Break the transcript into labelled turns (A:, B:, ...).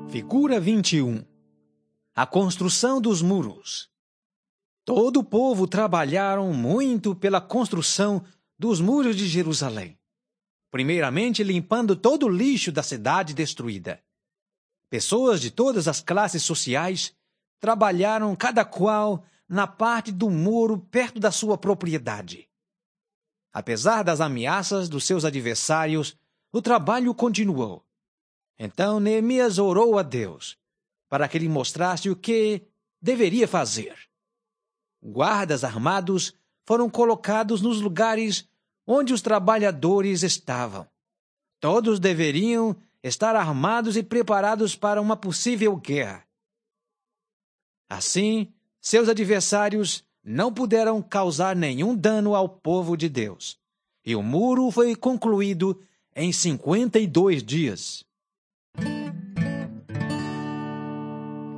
A: Figura 21. A construção dos muros. Todo o povo trabalharam muito pela construção dos muros de Jerusalém. Primeiramente, limpando todo o lixo da cidade destruída. Pessoas de todas as classes sociais trabalharam cada qual na parte do muro perto da sua propriedade. Apesar das ameaças dos seus adversários, o trabalho continuou. Então Neemias orou a Deus para que lhe mostrasse o que deveria fazer. Guardas armados foram colocados nos lugares onde os trabalhadores estavam. Todos deveriam estar armados e preparados para uma possível guerra. Assim, seus adversários não puderam causar nenhum dano ao povo de Deus. E o muro foi concluído em 52 dias.